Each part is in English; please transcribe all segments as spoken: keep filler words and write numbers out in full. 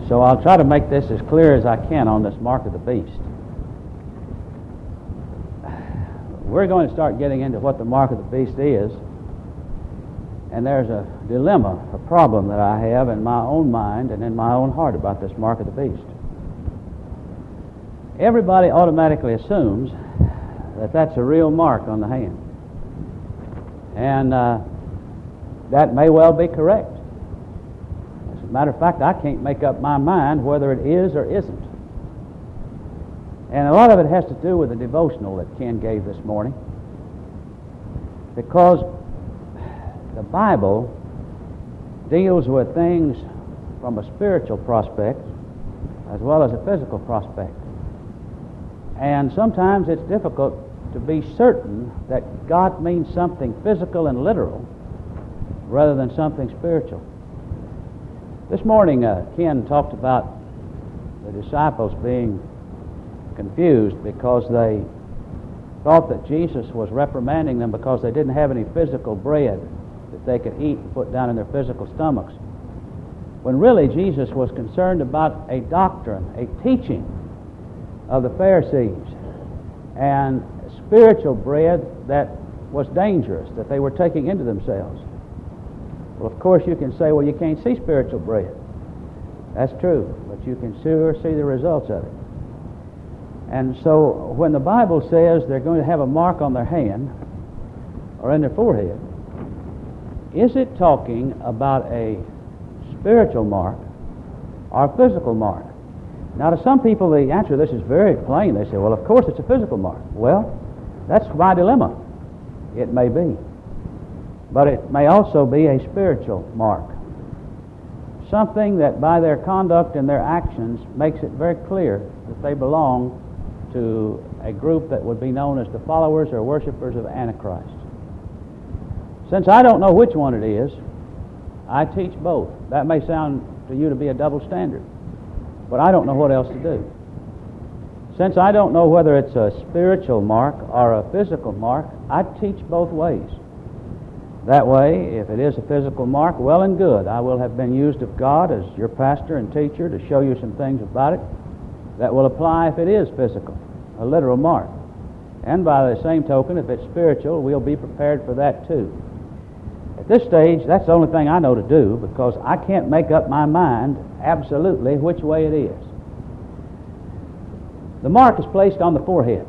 So I'll try to make this as clear as I can on this mark of the beast. We're going to start getting into what the mark of the beast is, and there's a dilemma, a problem that I have in my own mind and in my own heart about this mark of the beast. Everybody automatically assumes that that's a real mark on the hand, and uh, that may well be correct. As a matter of fact, I can't make up my mind whether it is or isn't. And a lot of it has to do with the devotional that Ken gave this morning, because the Bible deals with things from a spiritual prospect as well as a physical prospect. And sometimes it's difficult to be certain that God means something physical and literal rather than something spiritual. This morning, uh, Ken talked about the disciples being confused because they thought that Jesus was reprimanding them because they didn't have any physical bread that they could eat and put down in their physical stomachs, when really Jesus was concerned about a doctrine, a teaching of the Pharisees, and spiritual bread that was dangerous, that they were taking into themselves. Well, of course you can say, well, you can't see spiritual bread. That's true, but you can sure see the results of it. And so when the Bible says they're going to have a mark on their hand or in their forehead, is it talking about a spiritual mark or a physical mark? Now, to some people, the answer to this is very plain. They say, well, of course it's a physical mark. Well, that's my dilemma. It may be. But it may also be a spiritual mark. Something that by their conduct and their actions makes it very clear that they belong to a group that would be known as the followers or worshipers of Antichrist. Since I don't know which one it is, I teach both. That may sound to you to be a double standard, but I don't know what else to do. Since I don't know whether it's a spiritual mark or a physical mark, I teach both ways. That way, if it is a physical mark, well and good. I will have been used of God as your pastor and teacher to show you some things about it that will apply if it is physical, a literal mark. And by the same token, if it's spiritual, we'll be prepared for that too. At this stage, that's the only thing I know to do, because I can't make up my mind absolutely which way it is. The mark is placed on the forehead,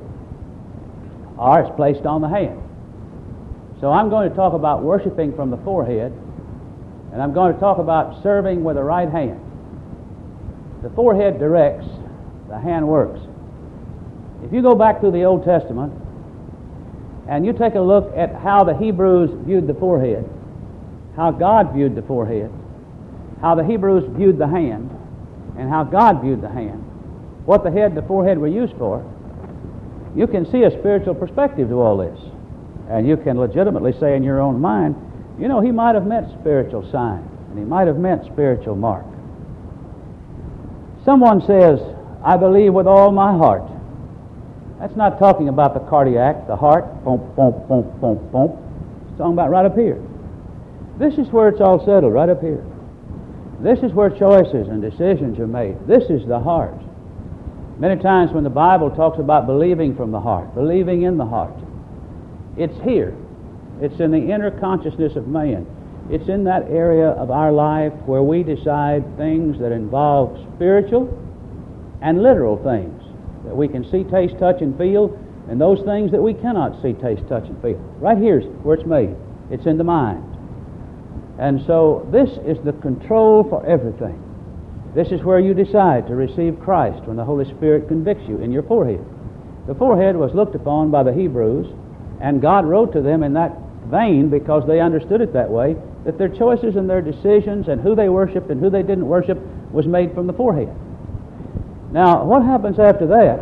or it's placed on the hand. So I'm going to talk about worshiping from the forehead, and I'm going to talk about serving with the right hand. The forehead directs, the hand works. If you go back through the Old Testament and you take a look at how the Hebrews viewed the forehead, how God viewed the forehead, how the Hebrews viewed the hand, and how God viewed the hand, what the head and the forehead were used for, you can see a spiritual perspective to all this. And you can legitimately say in your own mind, you know, he might have meant spiritual sign, and he might have meant spiritual mark. Someone says, I believe with all my heart. That's not talking about the cardiac, the heart, boom, boom, boom, boom, boom. It's talking about right up here. This is where it's all settled, right up here. This is where choices and decisions are made. This is the heart. Many times when the Bible talks about believing from the heart, believing in the heart, it's here. It's in the inner consciousness of man. It's in that area of our life where we decide things that involve spiritual and literal things that we can see, taste, touch, and feel, and those things that we cannot see, taste, touch, and feel. Right here's where it's made. It's in the mind. And so this is the control for everything. This is where you decide to receive Christ when the Holy Spirit convicts you in your forehead. The forehead was looked upon by the Hebrews, and God wrote to them in that vein because they understood it that way, that their choices and their decisions and who they worshiped and who they didn't worship was made from the forehead. Now, what happens after that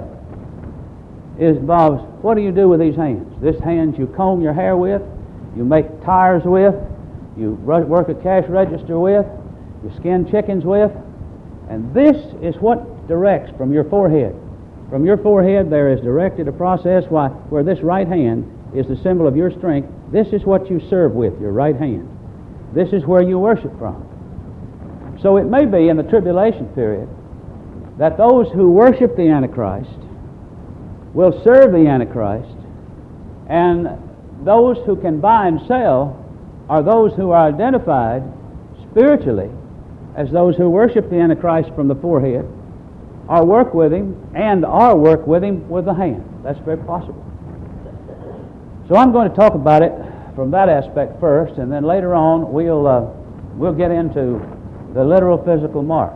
is, Bob, what do you do with these hands? This hands you comb your hair with, you make tires with, you work a cash register with, you skin chickens with, and this is what directs from your forehead. From your forehead there is directed a process why, where this right hand is the symbol of your strength. This is what you serve with, your right hand. This is where you worship from. So it may be in the tribulation period that those who worship the Antichrist will serve the Antichrist, and those who can buy and sell are those who are identified spiritually as those who worship the Antichrist from the forehead, or work with him, and or work with him with the hand. That's very possible. So I'm going to talk about it from that aspect first, and then later on we'll uh, we'll get into the literal physical mark.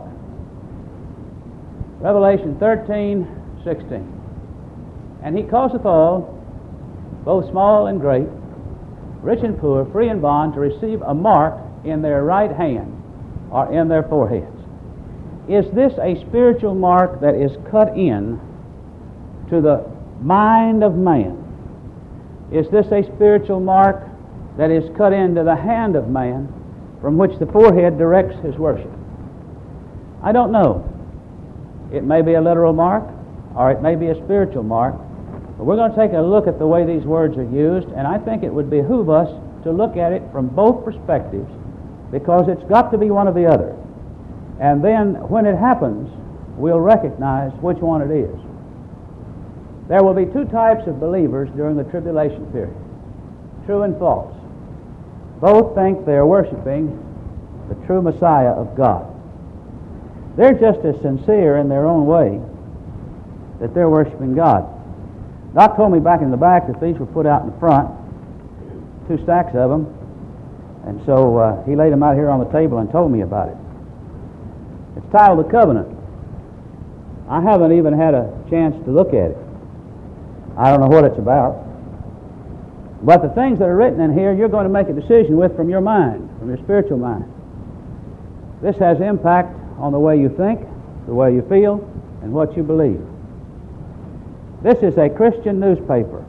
Revelation thirteen sixteen. And he causeth all, both small and great, rich and poor, free and bond, to receive a mark in their right hand or in their foreheads. Is this a spiritual mark that is cut in to the mind of man? Is this a spiritual mark that is cut into the hand of man, from which the forehead directs his worship? I don't know. It may be a literal mark, or it may be a spiritual mark. But we're going to take a look at the way these words are used, and I think it would behoove us to look at it from both perspectives, because it's got to be one or the other. And then, when it happens, we'll recognize which one it is. There will be two types of believers during the tribulation period, true and false. Both think they're worshiping the true Messiah of God. They're just as sincere in their own way that they're worshiping God. Doc told me back in the back that these were put out in the front, two stacks of them, and so uh, he laid them out here on the table and told me about it. It's titled The Covenant. I haven't even had a chance to look at it. I don't know what it's about. But the things that are written in here, you're going to make a decision with from your mind, from your spiritual mind. This has impact on the way you think, the way you feel, and what you believe. This is a Christian newspaper.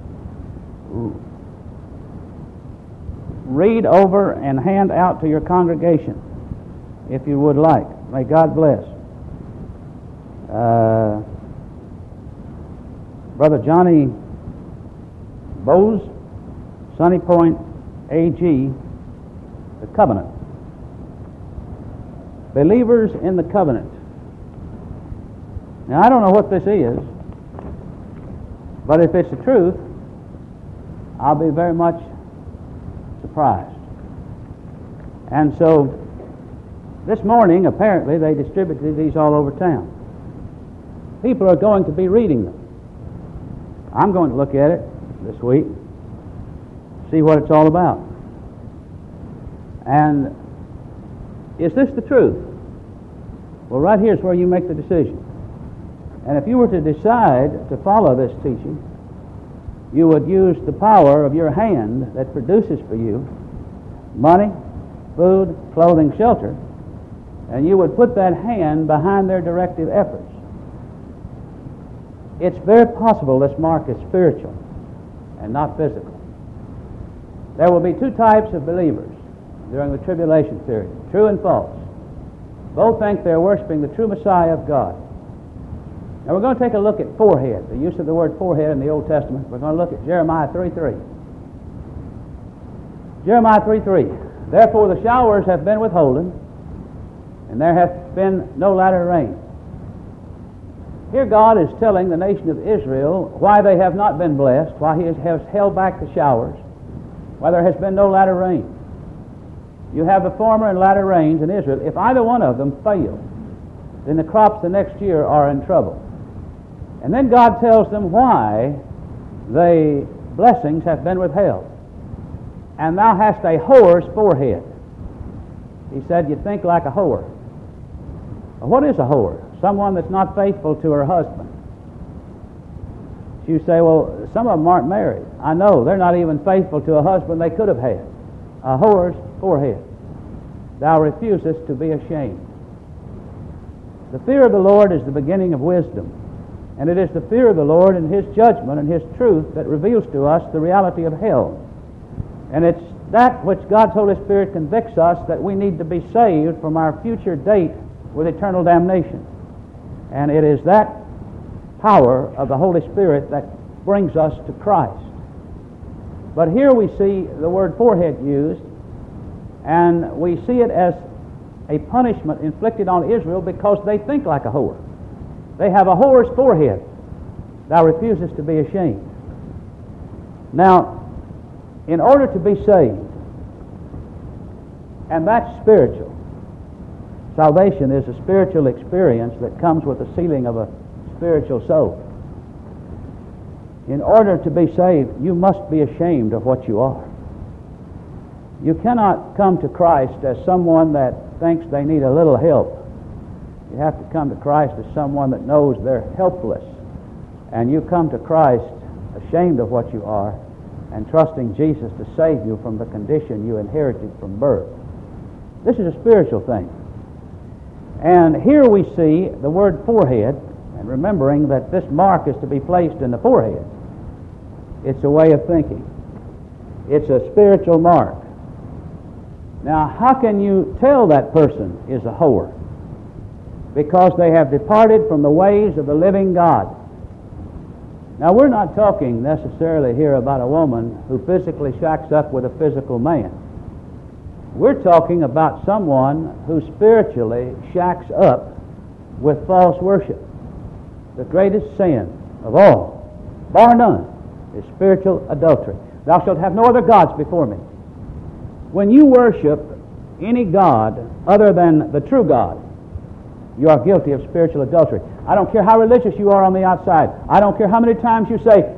Read over and hand out to your congregation, if you would like. May God bless. Uh, Brother Johnny Bowes, Sunny Point A G, The Covenant. Believers in the Covenant. Now, I don't know what this is, but if it's the truth, I'll be very much surprised. And so, this morning, apparently, they distributed these all over town. People are going to be reading them. I'm going to look at it this week, see what it's all about. And is this the truth? Well, right here's where you make the decision. And if you were to decide to follow this teaching, you would use the power of your hand that produces for you money, food, clothing, shelter, and you would put that hand behind their directive efforts. It's very possible this mark is spiritual and not physical. There will be two types of believers during the tribulation period, true and false. Both think they're worshiping the true Messiah of God. Now we're going to take a look at forehead, the use of the word forehead in the Old Testament. We're going to look at Jeremiah three three. Jeremiah three three. Therefore the showers have been withholden, and there hath been no latter rain. Here God is telling the nation of Israel why they have not been blessed, why He has held back the showers, why there has been no latter rain. You have the former and latter rains in Israel. If either one of them fail, then the crops the next year are in trouble. And then God tells them why the blessings have been withheld. And thou hast a whore's forehead. He said, you think like a whore. Well, what is a whore? Someone that's not faithful to her husband. You say, well, some of them aren't married. I know, they're not even faithful to a husband they could have had. A whore's forehead. Thou refusest to be ashamed. The fear of the Lord is the beginning of wisdom. And it is the fear of the Lord and His judgment and His truth that reveals to us the reality of hell. And it's that which God's Holy Spirit convicts us that we need to be saved from our future date with eternal damnation. And it is that power of the Holy Spirit that brings us to Christ. But here we see the word forehead used, and we see it as a punishment inflicted on Israel because they think like a whore. They have a whore's forehead. Thou refusest to be ashamed. Now, in order to be saved, and that's spiritual. Salvation is a spiritual experience that comes with the sealing of a spiritual soul. In order to be saved, you must be ashamed of what you are. You cannot come to Christ as someone that thinks they need a little help. You have to come to Christ as someone that knows they're helpless. And you come to Christ ashamed of what you are and trusting Jesus to save you from the condition you inherited from birth. This is a spiritual thing. And here we see the word forehead, and remembering that this mark is to be placed in the forehead. It's a way of thinking. It's a spiritual mark. Now, how can you tell that person is a whore? Because they have departed from the ways of the living God. Now, we're not talking necessarily here about a woman who physically shacks up with a physical man. We're talking about someone who spiritually shacks up with false worship. The greatest sin of all, bar none, is spiritual adultery. Thou shalt have no other gods before me. When you worship any god other than the true God, you are guilty of spiritual adultery. I don't care how religious you are on the outside. I don't care how many times you say,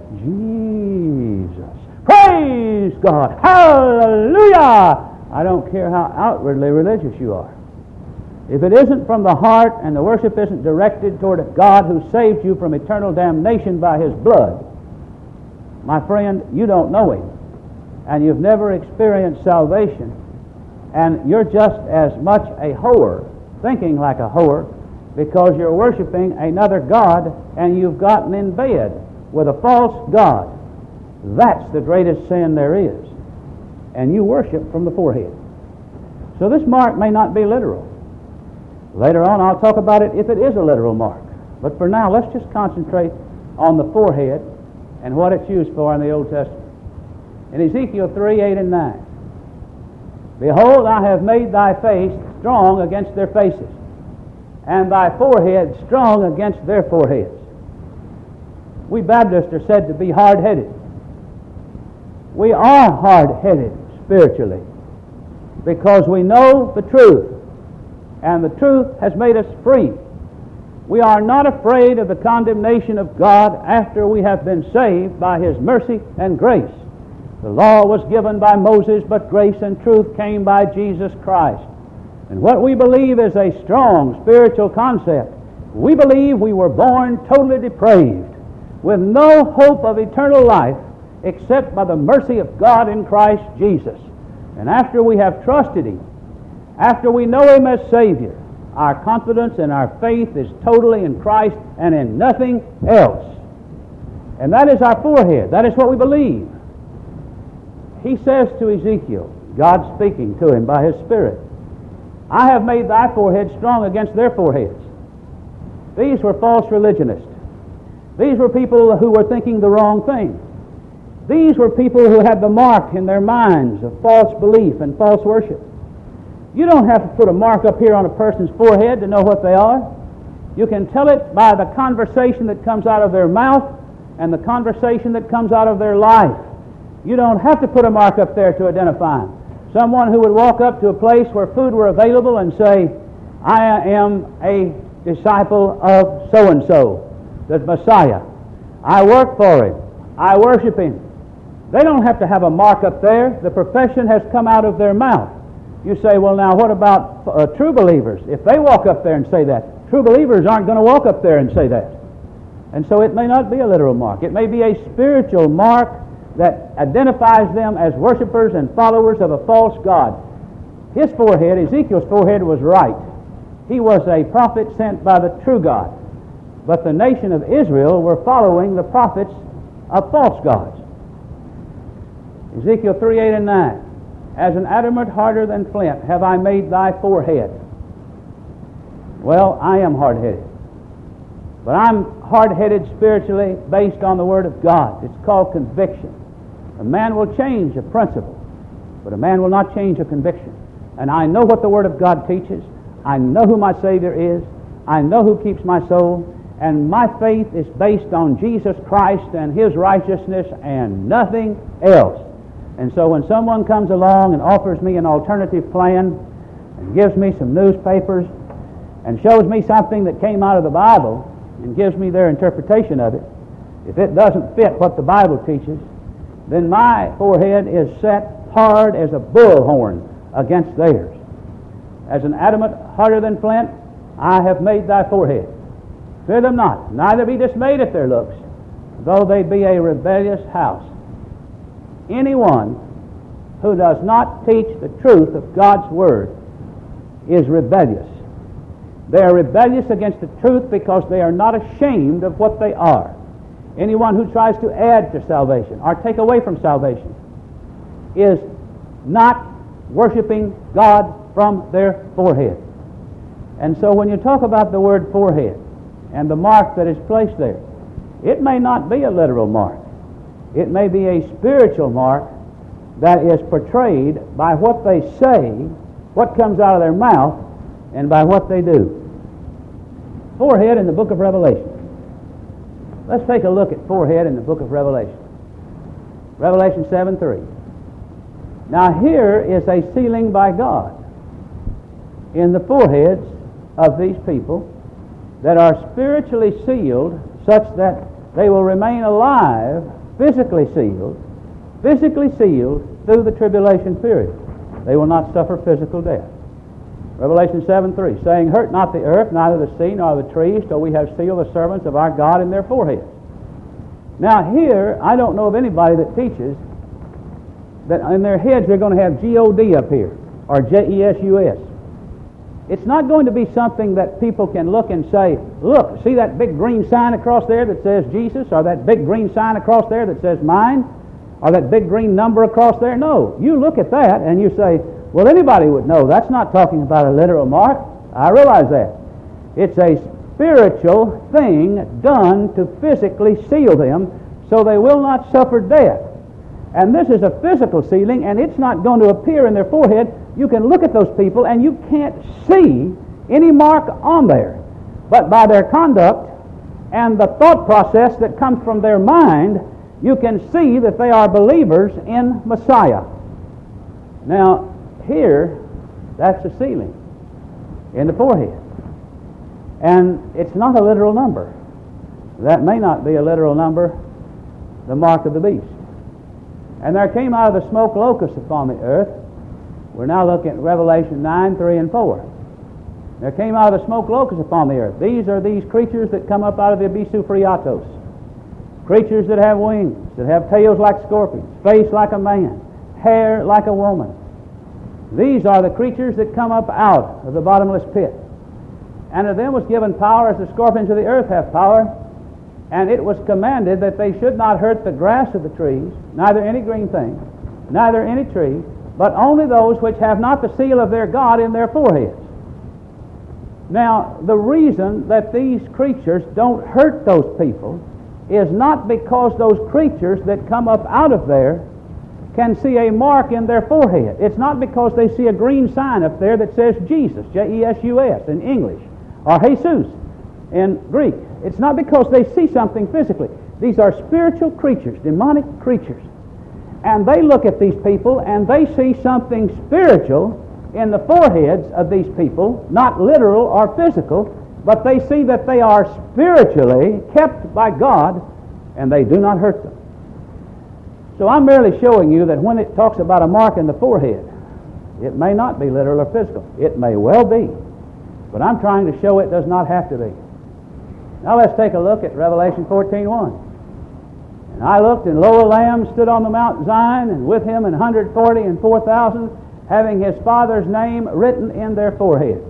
Jesus, praise God, hallelujah. I don't care how outwardly religious you are. If it isn't from the heart and the worship isn't directed toward a God who saved you from eternal damnation by His blood, my friend, you don't know Him. And you've never experienced salvation. And you're just as much a whore, thinking like a whore, because you're worshiping another God and you've gotten in bed with a false God. That's the greatest sin there is. And you worship from the forehead. So this mark may not be literal. Later on I'll talk about it if it is a literal mark. But for now, let's just concentrate on the forehead and what it's used for in the Old Testament. In Ezekiel three, eight, and nine, behold, I have made thy face strong against their faces, and thy forehead strong against their foreheads. We Baptists are said to be hard-headed. We are hard-headed spiritually because we know the truth, and the truth has made us free. We are not afraid of the condemnation of God after we have been saved by His mercy and grace. The law was given by Moses, but grace and truth came by Jesus Christ. And what we believe is a strong spiritual concept. We believe we were born totally depraved, with no hope of eternal life except by the mercy of God in Christ Jesus. And after we have trusted Him, after we know Him as Savior, our confidence and our faith is totally in Christ and in nothing else. And that is our forehead. That is what we believe. He says to Ezekiel, God speaking to him by His Spirit, I have made thy forehead strong against their foreheads. These were false religionists. These were people who were thinking the wrong thing. These were people who had the mark in their minds of false belief and false worship. You don't have to put a mark up here on a person's forehead to know what they are. You can tell it by the conversation that comes out of their mouth and the conversation that comes out of their life. You don't have to put a mark up there to identify them. Someone who would walk up to a place where food were available and say, I am a disciple of so-and-so, the Messiah. I work for Him. I worship Him. They don't have to have a mark up there. The profession has come out of their mouth. You say, well, now what about uh, true believers? If they walk up there and say that, true believers aren't going to walk up there and say that. And so it may not be a literal mark. It may be a spiritual mark that identifies them as worshipers and followers of a false god. His forehead, Ezekiel's forehead, was right. He was a prophet sent by the true God. But the nation of Israel were following the prophets of false gods. Ezekiel three, eight, and nine. As an adamant harder than flint have I made thy forehead. Well, I am hard-headed. But I'm hard-headed spiritually based on the Word of God. It's called conviction. A man will change a principle, but a man will not change a conviction. And I know what the Word of God teaches. I know who my Savior is. I know who keeps my soul. And my faith is based on Jesus Christ and His righteousness and nothing else. And so when someone comes along and offers me an alternative plan and gives me some newspapers and shows me something that came out of the Bible and gives me their interpretation of it, if it doesn't fit what the Bible teaches, then my forehead is set hard as a bullhorn against theirs. As an adamant harder than flint, I have made thy forehead. Fear them not, neither be dismayed at their looks, though they be a rebellious house. Anyone who does not teach the truth of God's Word is rebellious. They are rebellious against the truth because they are not ashamed of what they are. Anyone who tries to add to salvation or take away from salvation is not worshiping God from their forehead. And so when you talk about the word forehead and the mark that is placed there, it may not be a literal mark. It may be a spiritual mark that is portrayed by what they say, what comes out of their mouth, and by what they do. Forehead in the book of Revelation. Let's take a look at forehead in the book of Revelation. Revelation seven three. Now here is a sealing by God in the foreheads of these people that are spiritually sealed such that they will remain alive, physically sealed, physically sealed through the tribulation period. They will not suffer physical death. Revelation seven three, saying, Hurt not the earth, neither the sea, nor the trees, till we have sealed the servants of our God in their foreheads. Now here, I don't know of anybody that teaches that in their heads they're going to have G O D up here, or J E S U S. It's not going to be something that people can look and say, look, see that big green sign across there that says Jesus, or that big green sign across there that says mine, or that big green number across there. No, you look at that and you say, well, anybody would know that's not talking about a literal mark. I realize that. It's a spiritual thing done to physically seal them so they will not suffer death. And this is a physical sealing, and it's not going to appear in their forehead. You can look at those people and you can't see any mark on there. But by their conduct and the thought process that comes from their mind, you can see that they are believers in Messiah. Now, here, that's a sealing in the forehead. And it's not a literal number. That may not be a literal number, the mark of the beast. And there came out of the smoke locusts upon the earth. We're now looking at Revelation nine, three, and four. There came out of the smoke locusts upon the earth. These are these creatures that come up out of the abyssu phreatos. Creatures that have wings, that have tails like scorpions, face like a man, hair like a woman. These are the creatures that come up out of the bottomless pit. And to them was given power as the scorpions of the earth have power. And it was commanded that they should not hurt the grass of the trees, neither any green thing, neither any tree, but only those which have not the seal of their God in their foreheads. Now, the reason that these creatures don't hurt those people is not because those creatures that come up out of there can see a mark in their forehead. It's not because they see a green sign up there that says Jesus, J E S U S in English, or Jesus in Greek. It's not because they see something physically. These are spiritual creatures, demonic creatures. And they look at these people and they see something spiritual in the foreheads of these people, not literal or physical, but they see that they are spiritually kept by God and they do not hurt them. So I'm merely showing you that when it talks about a mark in the forehead, it may not be literal or physical. It may well be. But I'm trying to show it does not have to be. Now let's take a look at Revelation fourteen one. And I looked, and lo, a Lamb stood on the Mount Zion, and with him an hundred forty and four thousand, having his Father's name written in their foreheads.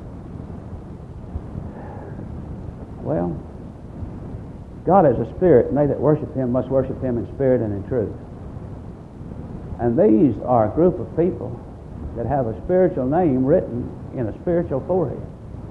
Well, God is a spirit, and they that worship him must worship him in spirit and in truth. And these are a group of people that have a spiritual name written in a spiritual forehead.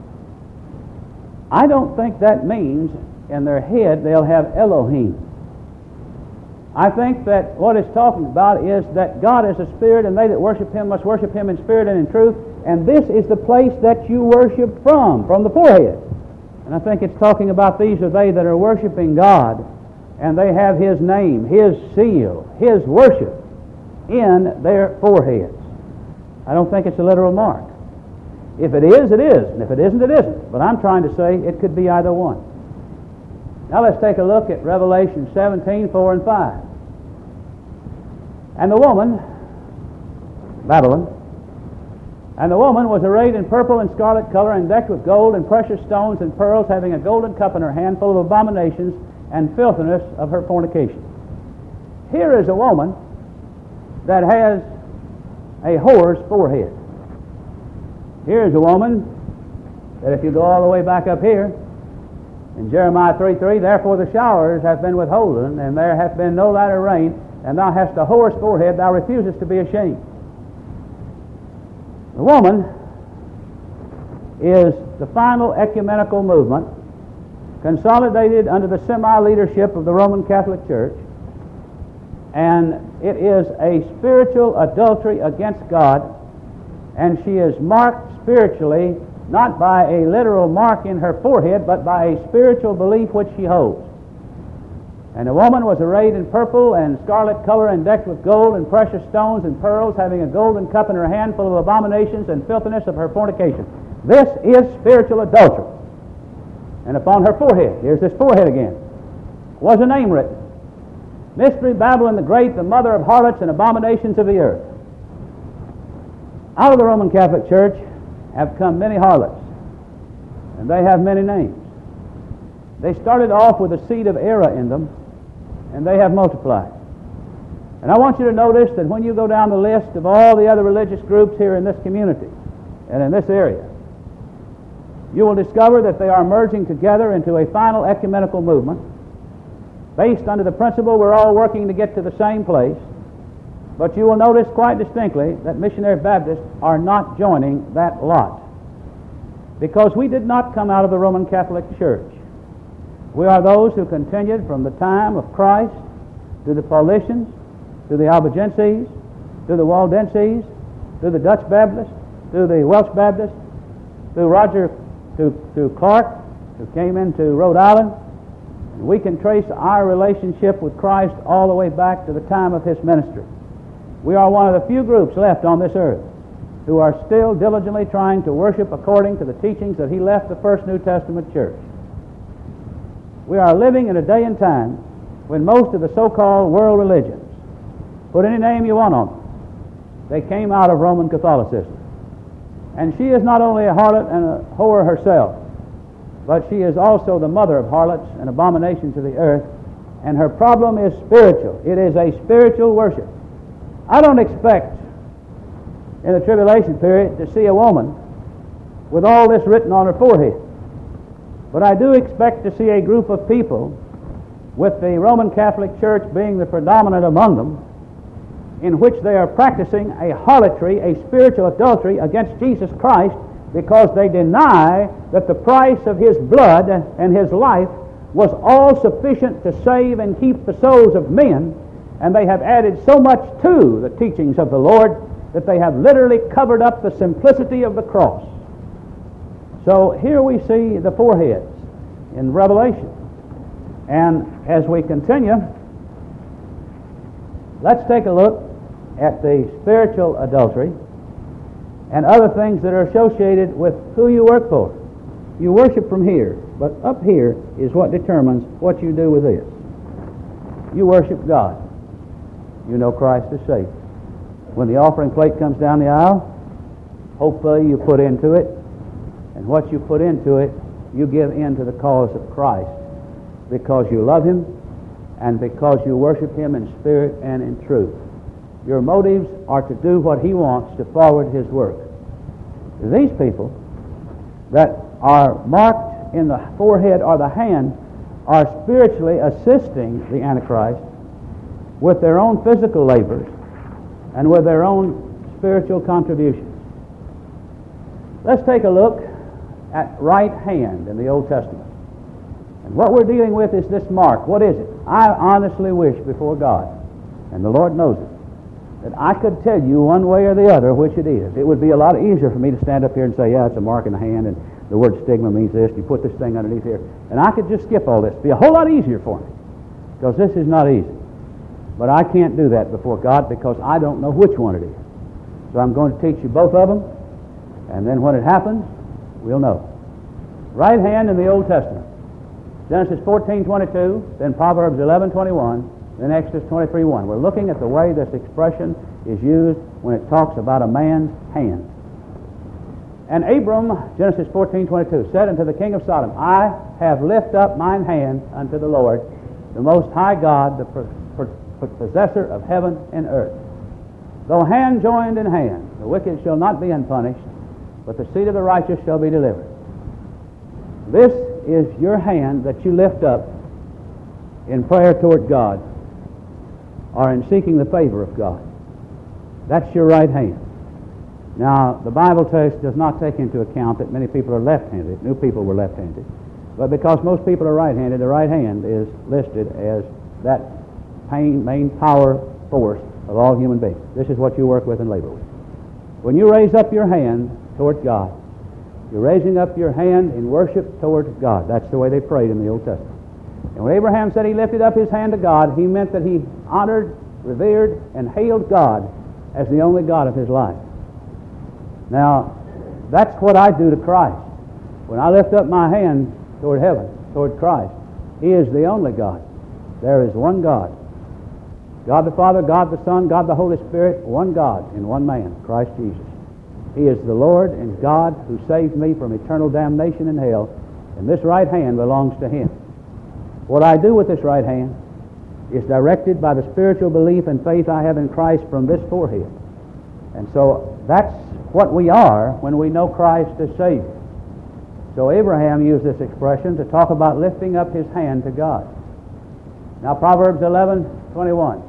I don't think that means in their head they'll have Elohim. I think that what it's talking about is that God is a spirit, and they that worship him must worship him in spirit and in truth, And this is the place that you worship from, from the forehead. And I think it's talking about these are they that are worshiping God, and they have His name, His seal, His worship in their foreheads. I don't think it's a literal mark. If it is, it is, and if it isn't, it isn't. But I'm trying to say it could be either one. Now let's take a look at Revelation seventeen, four and five. And the woman, Babylon, and the woman was arrayed in purple and scarlet color and decked with gold and precious stones and pearls, having a golden cup in her hand full of abominations and filthiness of her fornication. Here is a woman that has a whore's forehead. Here is a woman that if you go all the way back up here, in Jeremiah three three, therefore the showers have been withholden, and there hath been no latter rain, and thou hast a whore's forehead, thou refusest to be ashamed. The woman is the final ecumenical movement consolidated under the semi-leadership of the Roman Catholic Church, and it is a spiritual adultery against God, and she is marked spiritually not by a literal mark in her forehead, but by a spiritual belief which she holds. And the woman was arrayed in purple and scarlet color and decked with gold and precious stones and pearls, having a golden cup in her hand full of abominations and filthiness of her fornication. This is spiritual adultery. And upon her forehead, here's this forehead again, was a name written: Mystery Babylon the Great, the mother of harlots and abominations of the earth. Out of the Roman Catholic Church have come many harlots, and they have many names. They started off with a seed of error in them, and they have multiplied. And I want you to notice that when you go down the list of all the other religious groups here in this community and in this area, you will discover that they are merging together into a final ecumenical movement based under the principle we're all working to get to the same place. But you will notice quite distinctly that Missionary Baptists are not joining that lot, because we did not come out of the Roman Catholic Church. We are those who continued from the time of Christ to the Paulicians, to the Albigenses, to the Waldenses, to the Dutch Baptists, to the Welsh Baptists, to Roger, to, to Clark, who came into Rhode Island. And we can trace our relationship with Christ all the way back to the time of His ministry. We are one of the few groups left on this earth who are still diligently trying to worship according to the teachings that He left the first New Testament church. We are living in a day and time when most of the so-called world religions, put any name you want on them, they came out of Roman Catholicism. And she is not only a harlot and a whore herself, but she is also the mother of harlots and abominations of the earth, and her problem is spiritual. It is a spiritual worship. I don't expect in the tribulation period to see a woman with all this written on her forehead. But I do expect to see a group of people, with the Roman Catholic Church being the predominant among them, in which they are practicing a harlotry, a spiritual adultery against Jesus Christ, because they deny that the price of His blood and His life was all sufficient to save and keep the souls of men, and they have added so much to the teachings of the Lord that they have literally covered up the simplicity of the cross. So here we see the foreheads in Revelation. And as we continue, let's take a look at the spiritual adultery and other things that are associated with who you work for. You worship from here, but up here is what determines what you do with this. You worship God. You know Christ is Savior. When the offering plate comes down the aisle, hopefully you put into it, and what you put into it, you give in to the cause of Christ, because you love Him and because you worship Him in spirit and in truth. Your motives are to do what He wants to forward His work. These people that are marked in the forehead or the hand are spiritually assisting the Antichrist with their own physical labors and with their own spiritual contributions. Let's take a look at right hand in the Old Testament. And what we're dealing with is this mark. What is it? I honestly wish before God, and the Lord knows it, that I could tell you one way or the other which it is. It would be a lot easier for me to stand up here and say, yeah, it's a mark in the hand, and the word stigma means this, you put this thing underneath here. And I could just skip all this. It'd be a whole lot easier for me, because this is not easy. But I can't do that before God because I don't know which one it is. So I'm going to teach you both of them, and then when it happens, we'll know. Right hand in the Old Testament. Genesis fourteen twenty-two, then Proverbs eleven twenty-one, then Exodus twenty-three one. We're looking at the way this expression is used when it talks about a man's hand. And Abram, Genesis fourteen twenty-two, said unto the king of Sodom, I have lifted up mine hand unto the Lord, the Most High God, the per- per- possessor of heaven and earth. Though hand joined in hand, the wicked shall not be unpunished, but the seed of the righteous shall be delivered. This is your hand that you lift up in prayer toward God or in seeking the favor of God. That's your right hand. Now, the Bible text does not take into account that many people are left-handed. New people were left-handed. But because most people are right-handed, the right hand is listed as that main, main power force of all human beings. This is what you work with and labor with. When you raise up your hand toward God, you're raising up your hand in worship toward God. That's the way they prayed in the Old Testament. And when Abraham said he lifted up his hand to God, he meant that he honored, revered, and hailed God as the only God of his life. Now, that's what I do to Christ. When I lift up my hand toward heaven, toward Christ, He is the only God. There is one God. God the Father, God the Son, God the Holy Spirit, one God in one man, Christ Jesus. He is the Lord and God who saved me from eternal damnation in hell, and this right hand belongs to Him. What I do with this right hand is directed by the spiritual belief and faith I have in Christ from this forehead. And so that's what we are when we know Christ as Savior. So Abraham used this expression to talk about lifting up his hand to God. Now Proverbs eleven twenty-one.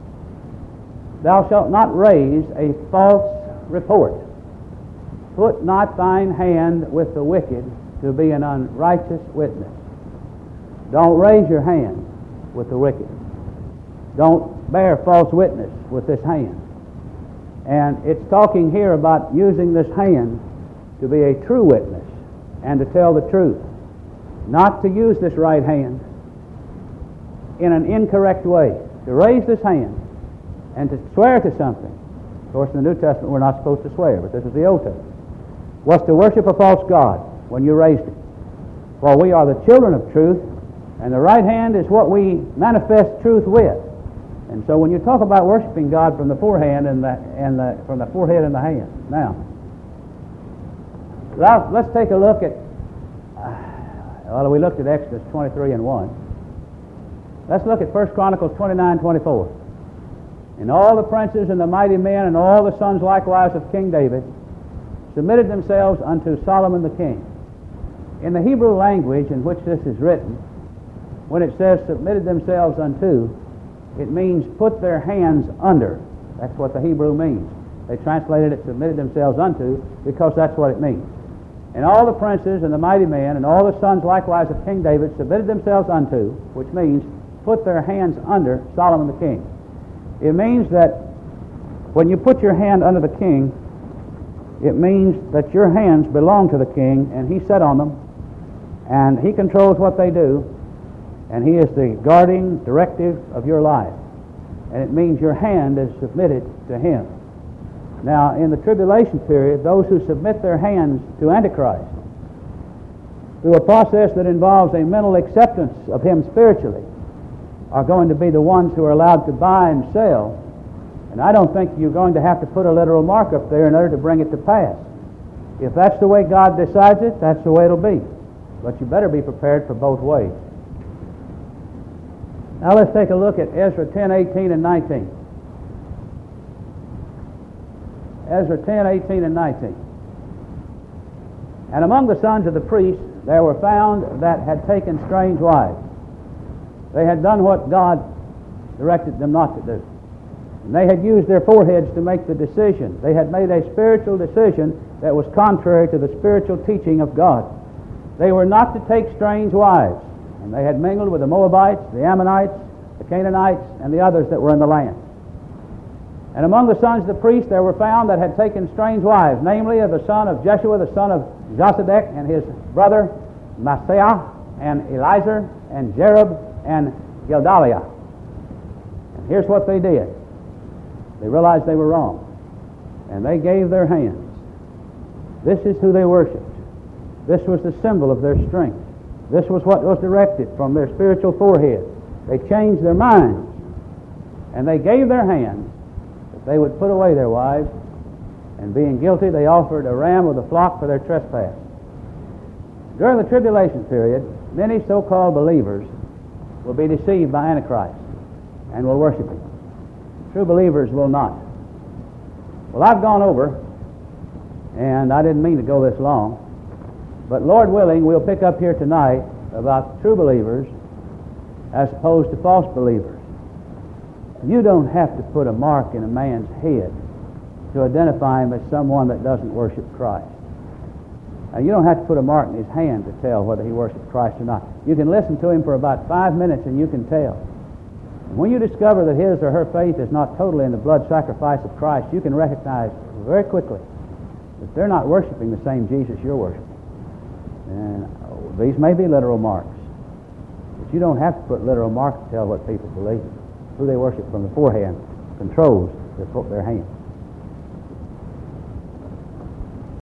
Thou shalt not raise a false report. Put not thine hand with the wicked to be an unrighteous witness. Don't raise your hand with the wicked. Don't bear false witness with this hand. And it's talking here about using this hand to be a true witness and to tell the truth. Not to use this right hand in an incorrect way. To raise this hand and to swear to something. Of course, in the New Testament, we're not supposed to swear, but this is the Old Testament. Was to worship a false god when you raised it. For we are the children of truth, and the right hand is what we manifest truth with. And so when you talk about worshiping God from the forehand and the, and the, from the forehead and the hand. Now, let's take a look at, uh, well, we looked at Exodus twenty-three and one. Let's look at First Chronicles twenty-nine twenty-four. And all the princes and the mighty men and all the sons likewise of King David submitted themselves unto Solomon the king. In the Hebrew language in which this is written, when it says submitted themselves unto, it means put their hands under. That's what the Hebrew means. They translated it submitted themselves unto because that's what it means. And all the princes and the mighty men and all the sons likewise of King David submitted themselves unto, which means put their hands under Solomon the king. It means that when you put your hand under the king, it means that your hands belong to the king and he sat on them and he controls what they do and he is the guarding directive of your life. And it means your hand is submitted to him. Now, in the tribulation period, those who submit their hands to Antichrist through a process that involves a mental acceptance of him spiritually are going to be the ones who are allowed to buy and sell. And I don't think you're going to have to put a literal mark up there in order to bring it to pass. If that's the way God decides it, that's the way it'll be. But you better be prepared for both ways. Now let's take a look at Ezra ten, eighteen, and nineteen. Ezra ten, eighteen, and nineteen. And among the sons of the priests there were found that had taken strange wives. They had done what God directed them not to do. And they had used their foreheads to make the decision. They had made a spiritual decision that was contrary to the spiritual teaching of God. They were not to take strange wives. And they had mingled with the Moabites, the Ammonites, the Canaanites, and the others that were in the land. And among the sons of the priests there were found that had taken strange wives, namely of the son of Jeshua, the son of Josedek, and his brother Maaseiah, and Eliezer, and Jerub, and Gedaliah. And here's what they did. They realized they were wrong, and they gave their hands. This is who they worshipped. This was the symbol of their strength. This was what was directed from their spiritual forehead. They changed their minds, and they gave their hands that they would put away their wives, and being guilty, they offered a ram of the flock for their trespass. During the tribulation period, many so-called believers will be deceived by Antichrist and will worship him. True believers will not. Well, I've gone over, and I didn't mean to go this long, but Lord willing, we'll pick up here tonight about true believers as opposed to false believers. You don't have to put a mark in a man's head to identify him as someone that doesn't worship Christ. Now, you don't have to put a mark in his hand to tell whether he worships Christ or not. You can listen to him for about five minutes and you can tell. And when you discover that his or her faith is not totally in the blood sacrifice of Christ, you can recognize very quickly that they're not worshiping the same Jesus you're worshiping. And oh, these may be literal marks, but you don't have to put literal marks to tell what people believe. Who they worship from the forehand controls their, their hands.